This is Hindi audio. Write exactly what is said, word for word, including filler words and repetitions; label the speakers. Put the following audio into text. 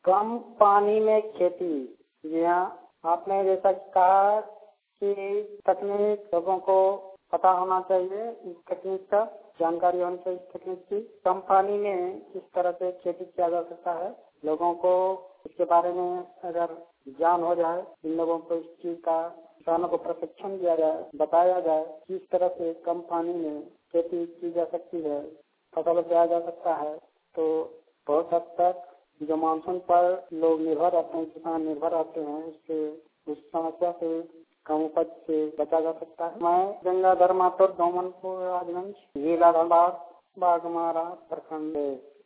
Speaker 1: कम पानी में खेती। जी हाँ, आपने जैसा कहा कि तकनीक लोगों को पता होना चाहिए, इस तकनीक का जानकारी होनी चाहिए इस तकनीक की। कम पानी में किस तरह से खेती किया जा सकता है, लोगों को इसके बारे में अगर ज्ञान हो जाए, इन लोगों को इस चीज का, किसानों को प्रशिक्षण दिया जाए, बताया जाए किस तरह से कम पानी में खेती की जा सकती है, फसल उगाया जा सकता है, तो बहुत हद तक जो मानसून पर लोग निर्भर रहते हैं, किसान निर्भर रहते हैं, उससे उस समस्या से, कम उपज से बचा जा सकता है। मैं गंगाधर माथुर, डोमनपुर, राजगंज, जिला धनबाद, बाघमारा प्रखंड।